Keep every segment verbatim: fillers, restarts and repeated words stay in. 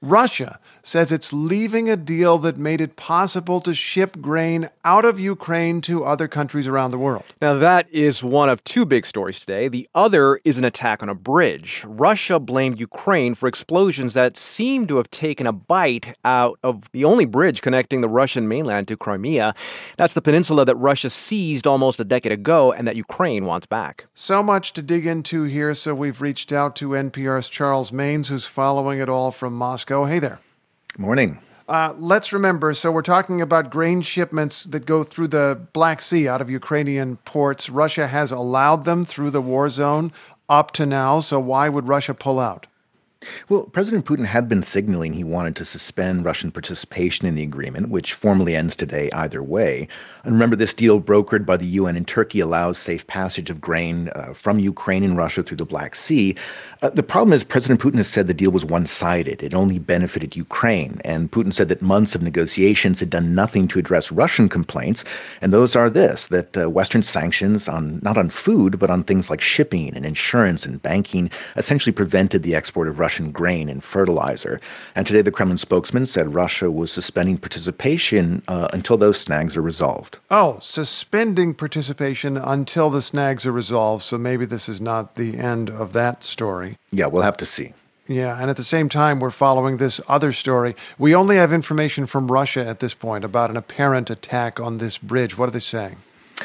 Russia says it's leaving a deal that made it possible to ship grain out of Ukraine to other countries around the world. Now, that is one of two big stories today. The other is an attack on a bridge. Russia blamed Ukraine for explosions that seem to have taken a bite out of the only bridge connecting the Russian mainland to Crimea. That's the peninsula that Russia seized almost a decade ago and that Ukraine wants back. So much to dig into here, so we've reached out to N P R's Charles Maynes, who's following it all from Moscow. Hey there. Morning. Uh, let's remember, so we're talking about grain shipments that go through the Black Sea out of Ukrainian ports. Russia has allowed them through the war zone up to now, so why would Russia pull out? Well, President Putin had been signaling he wanted to suspend Russian participation in the agreement, which formally ends today either way. And remember, this deal brokered by the U N and Turkey allows safe passage of grain uh, from Ukraine and Russia through the Black Sea. Uh, the problem is President Putin has said the deal was one-sided. It only benefited Ukraine. And Putin said that months of negotiations had done nothing to address Russian complaints. And those are this, that uh, Western sanctions, on not on food, but on things like shipping and insurance and banking, essentially prevented the export of Russian grain and fertilizer. And today the Kremlin spokesman said Russia was suspending participation uh, until those snags are resolved. Oh, suspending participation until the snags are resolved. So maybe this is not the end of that story. Yeah, we'll have to see. Yeah, and at the same time, we're following this other story. We only have information from Russia at this point about an apparent attack on this bridge. What are they saying?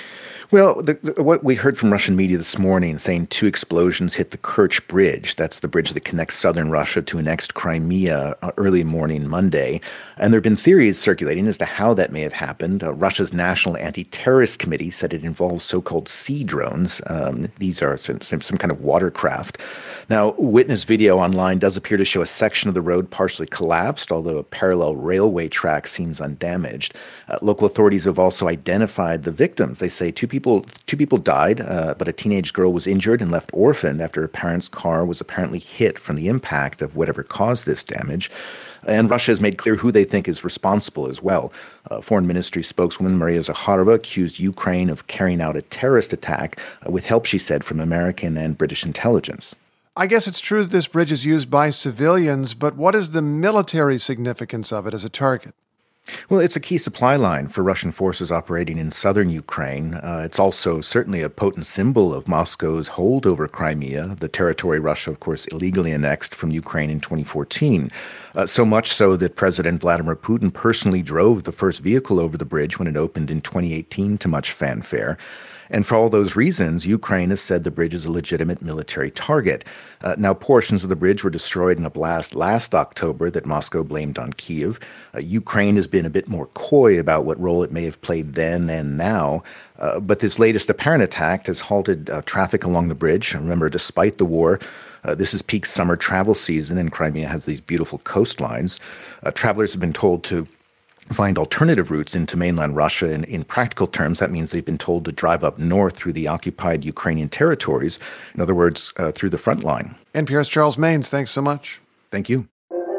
Well, the, the, what we heard from Russian media this morning saying two explosions hit the Kerch Bridge. That's the bridge that connects southern Russia to annexed Crimea uh, early morning Monday. And there have been theories circulating as to how that may have happened. Uh, Russia's National Anti-Terrorist Committee said it involves so-called sea drones. Um, these are some, some, some kind of watercraft. Now, witness video online does appear to show a section of the road partially collapsed, although a parallel railway track seems undamaged. Uh, local authorities have also identified the victims. They say two people People, two people died, uh, but a teenage girl was injured and left orphaned after her parents' car was apparently hit from the impact of whatever caused this damage. And Russia has made clear who they think is responsible as well. Uh, Foreign Ministry spokeswoman Maria Zakharova accused Ukraine of carrying out a terrorist attack uh, with help, she said, from American and British intelligence. I guess it's true that this bridge is used by civilians, but what is the military significance of it as a target? Well, it's a key supply line for Russian forces operating in southern Ukraine. Uh, it's also certainly a potent symbol of Moscow's hold over Crimea, the territory Russia, of course, illegally annexed from Ukraine in twenty fourteen. Uh, so much so that President Vladimir Putin personally drove the first vehicle over the bridge when it opened in twenty eighteen to much fanfare. And for all those reasons, Ukraine has said the bridge is a legitimate military target. Uh, now, portions of the bridge were destroyed in a blast last October that Moscow blamed on Kyiv. Uh, Ukraine has been a bit more coy about what role it may have played then and now. Uh, but this latest apparent attack has halted uh, traffic along the bridge. Remember, despite the war, uh, this is peak summer travel season, and Crimea has these beautiful coastlines. Uh, travelers have been told to find alternative routes into mainland Russia. And in practical terms, that means they've been told to drive up north through the occupied Ukrainian territories. In other words, uh, through the front line. N P R's Charles Maynes, thanks so much. Thank you.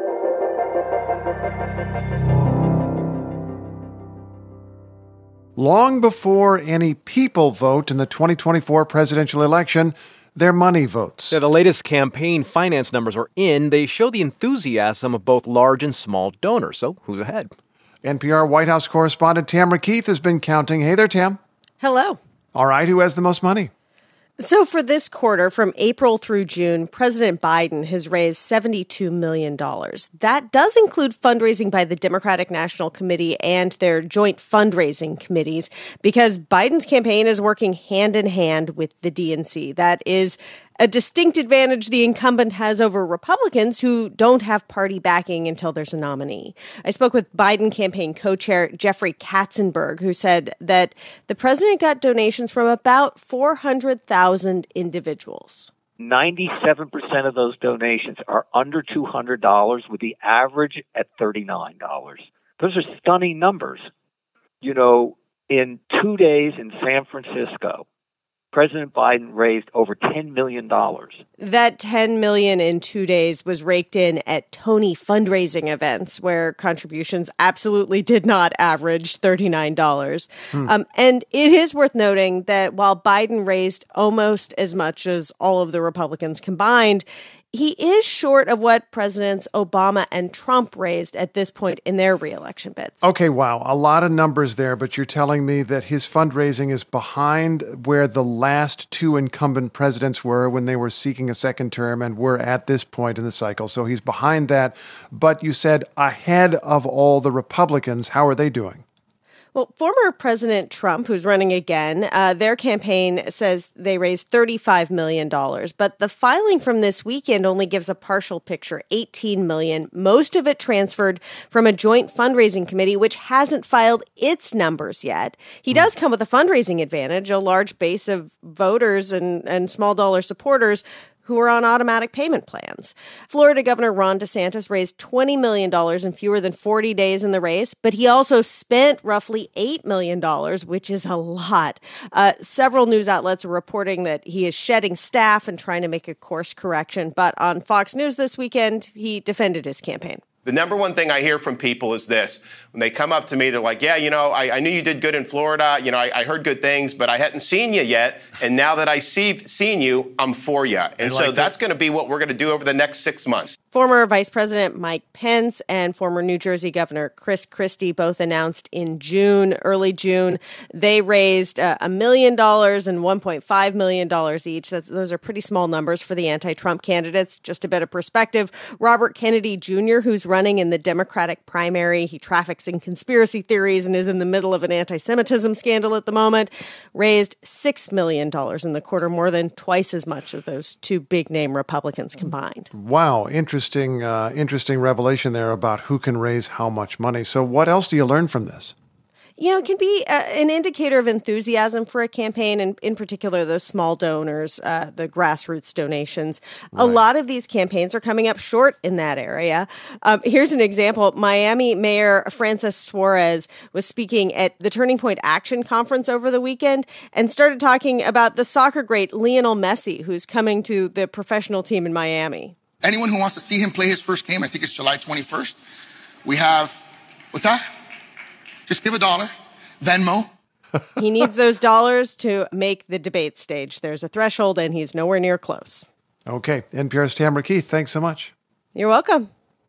Long before any people vote in the twenty twenty-four presidential election, their money votes. Yeah, the latest campaign finance numbers are in. They show the enthusiasm of both large and small donors. So who's ahead? N P R White House correspondent Tamara Keith has been counting. Hey there, Tam. Hello. All right, who has the most money? So for this quarter, from April through June, President Biden has raised seventy-two million dollars. That does include fundraising by the Democratic National Committee and their joint fundraising committees, because Biden's campaign is working hand in hand with the D N C. That is a distinct advantage the incumbent has over Republicans who don't have party backing until there's a nominee. I spoke with Biden campaign co-chair Jeffrey Katzenberg, who said that the president got donations from about four hundred thousand individuals. ninety-seven percent of those donations are under two hundred dollars, with the average at thirty-nine dollars. Those are stunning numbers. You know, in two days in San Francisco, President Biden raised over ten million dollars. That ten million dollars in two days was raked in at Tony fundraising events, where contributions absolutely did not average thirty-nine dollars. Hmm. Um, and it is worth noting that while Biden raised almost as much as all of the Republicans combined, he is short of what Presidents Obama and Trump raised at this point in their reelection bids. Okay, wow. A lot of numbers there, but you're telling me that his fundraising is behind where the last two incumbent presidents were when they were seeking a second term and were at this point in the cycle. So he's behind that. But you said ahead of all the Republicans. How are they doing? Well, former President Trump, who's running again, uh, their campaign says they raised thirty-five million dollars. But the filing from this weekend only gives a partial picture, eighteen million dollars. Most of it transferred from a joint fundraising committee, which hasn't filed its numbers yet. He does come with a fundraising advantage, a large base of voters and, and small dollar supporters who are on automatic payment plans. Florida Governor Ron DeSantis raised twenty million dollars in fewer than forty days in the race, but he also spent roughly eight million dollars, which is a lot. Uh, several news outlets are reporting that he is shedding staff and trying to make a course correction. But on Fox News this weekend, he defended his campaign. The number one thing I hear from people is this. When they come up to me, they're like, yeah, you know, I, I knew you did good in Florida. You know, I, I heard good things, but I hadn't seen you yet. And now that I see seen you, I'm for you. And so that's going to be what we're going to do over the next six months. Former Vice President Mike Pence and former New Jersey Governor Chris Christie both announced in June, early June, they raised a uh, million dollars and one point five million dollars each. That's, those are pretty small numbers for the anti-Trump candidates. Just a bit of perspective. Robert Kennedy Junior, who's running in the Democratic primary, he traffics in conspiracy theories and is in the middle of an anti-Semitism scandal at the moment, raised six million dollars in the quarter, more than twice as much as those two big-name Republicans combined. Wow, interesting. Interesting, uh, interesting revelation there about who can raise how much money. So what else do you learn from this? You know, it can be uh, an indicator of enthusiasm for a campaign, and in particular, those small donors, uh, the grassroots donations. Right. A lot of these campaigns are coming up short in that area. Um, here's an example. Miami Mayor Francis Suarez was speaking at the Turning Point Action Conference over the weekend and started talking about the soccer great Lionel Messi, who's coming to the professional team in Miami. Anyone who wants to see him play his first game, I think it's July twenty-first. We have, what's that? Just give a dollar. Venmo. He needs those dollars to make the debate stage. There's a threshold, and he's nowhere near close. Okay. N P R's Tamara Keith, thanks so much. You're welcome.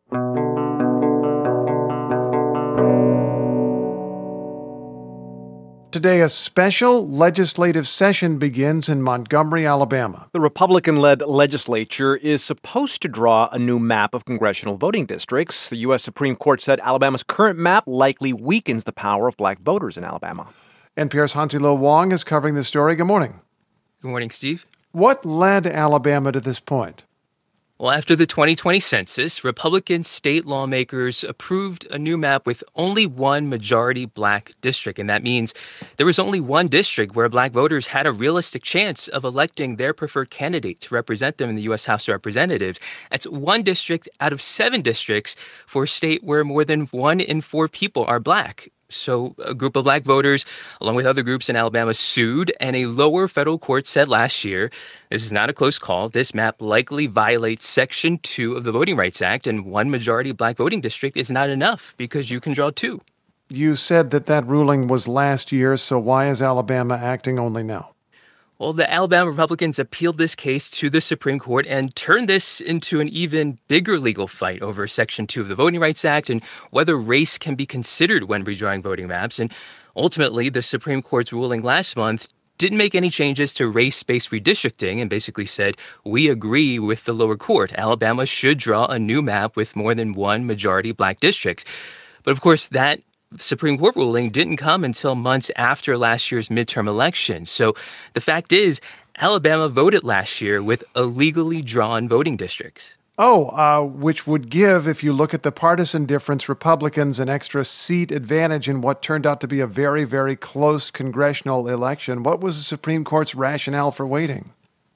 Today, a special legislative session begins in Montgomery, Alabama. The Republican-led legislature is supposed to draw a new map of congressional voting districts. The U S Supreme Court said Alabama's current map likely weakens the power of black voters in Alabama. N P R's Hansi Lo Wong is covering this story. Good morning. Good morning, Steve. What led Alabama to this point? Well, after the twenty twenty census, Republican state lawmakers approved a new map with only one majority black district. And that means there was only one district where black voters had a realistic chance of electing their preferred candidate to represent them in the U S House of Representatives. That's one district out of seven districts for a state where more than one in four people are black. So a group of black voters, along with other groups in Alabama, sued, and a lower federal court said last year, this is not a close call, this map likely violates Section two of the Voting Rights Act, and one majority black voting district is not enough because you can draw two. You said that that ruling was last year, so why is Alabama acting only now? Well, the Alabama Republicans appealed this case to the Supreme Court and turned this into an even bigger legal fight over Section two of the Voting Rights Act and whether race can be considered when redrawing voting maps. And ultimately, the Supreme Court's ruling last month didn't make any changes to race-based redistricting and basically said, we agree with the lower court. Alabama should draw a new map with more than one majority black district. But of course, that Supreme Court ruling didn't come until months after last year's midterm election. So the fact is, Alabama voted last year with illegally drawn voting districts. Oh, uh, which would give, if you look at the partisan difference, Republicans an extra seat advantage in what turned out to be a very, very close congressional election. What was the Supreme Court's rationale for waiting?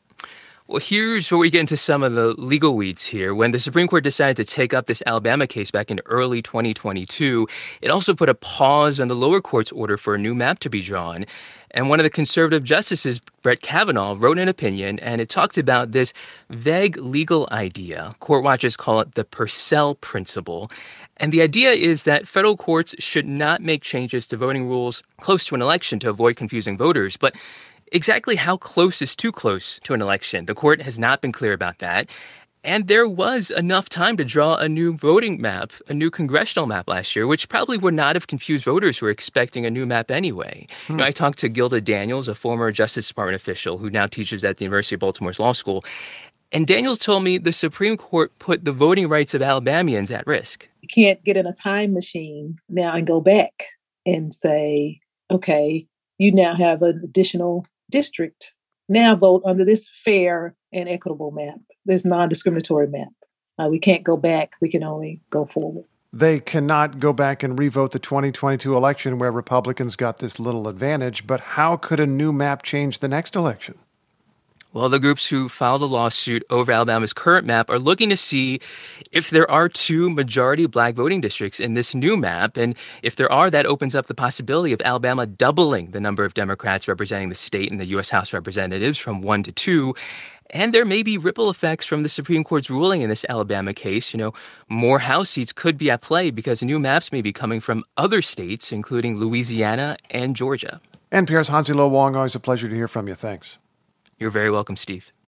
Well, here's where we get into some of the legal weeds here. When the Supreme Court decided to take up this Alabama case back in early twenty twenty-two, it also put a pause on the lower court's order for a new map to be drawn. And one of the conservative justices, Brett Kavanaugh, wrote an opinion, and it talked about this vague legal idea. Court watchers call it the Purcell principle. And the idea is that federal courts should not make changes to voting rules close to an election to avoid confusing voters. But exactly how close is too close to an election? The court has not been clear about that. And there was enough time to draw a new voting map, a new congressional map last year, which probably would not have confused voters who were expecting a new map anyway. Hmm. You know, I talked to Gilda Daniels, a former Justice Department official who now teaches at the University of Baltimore's law school. And Daniels told me the Supreme Court put the voting rights of Alabamians at risk. You can't get in a time machine now and go back and say, okay, you now have an additional district. Now vote under this fair and equitable map, this non-discriminatory map. Uh, we can't go back. We can only go forward. They cannot go back and revote the twenty twenty-two election where Republicans got this little advantage. But how could a new map change the next election? Well, the groups who filed a lawsuit over Alabama's current map are looking to see if there are two majority black voting districts in this new map. And if there are, that opens up the possibility of Alabama doubling the number of Democrats representing the state in the U S House of Representatives from one to two. And there may be ripple effects from the Supreme Court's ruling in this Alabama case. You know, more House seats could be at play because new maps may be coming from other states, including Louisiana and Georgia. N P R's Hansi Lo Wong, always a pleasure to hear from you. Thanks. You're very welcome, Steve.